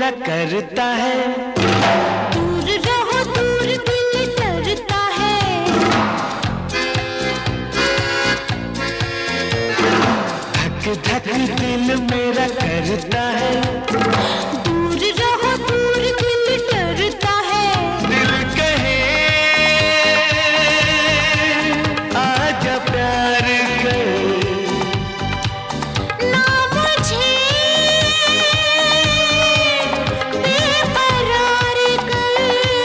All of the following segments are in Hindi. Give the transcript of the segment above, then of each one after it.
मेरा करता है। दूर रहो दूर दिल डरता है। धक धक दिल मेरा करता है। दूर रहो दूर दिल डरता है। दिल कहे आजा प्यार कर, ना मुझे बेकरार कर।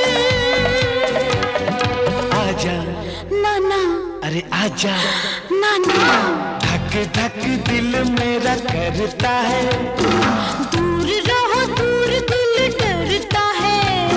आजा ना ना अरे आजा, ना ना। धक धक दिल मेरा करता है। दूर रहो दूर दिल डरता है।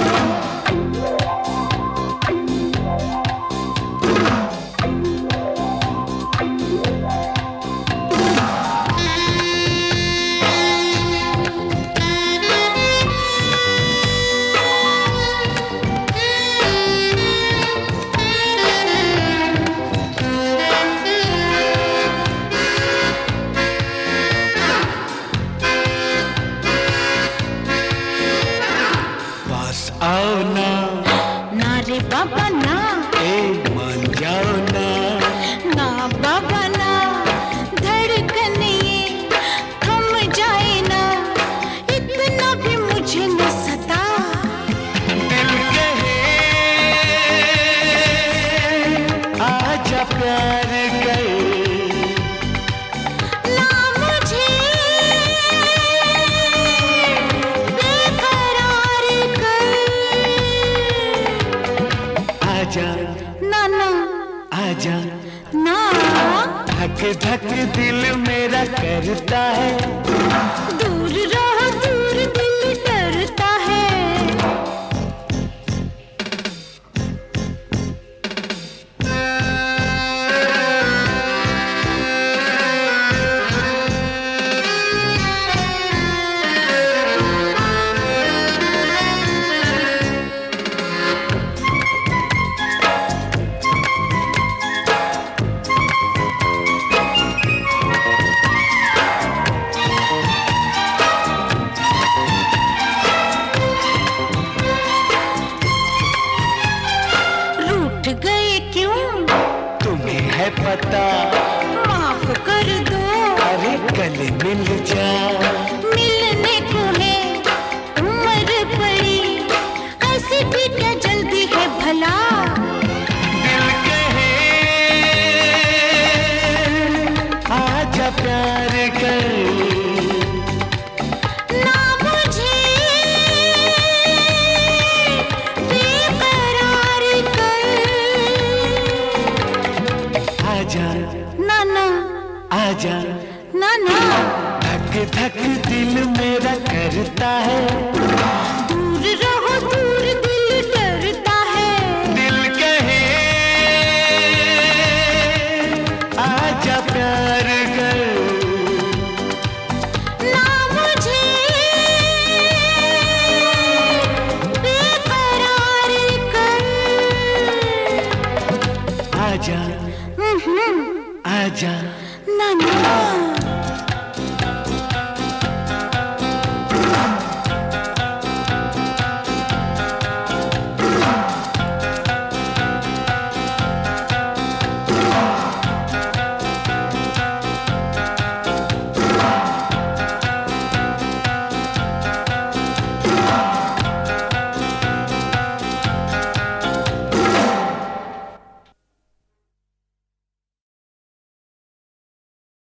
आओ ना, ना रे बाबा ना, ए मान जाओ ना, ना बाबा ना। धड़कन ये थम जाए ना, इतना भी मुझे न सता। दिल कहे आजा प्यार कर, ना मुझे बेकरार कर। आजा ना ना आजा, ना। धक धक दिल मेरा करता है।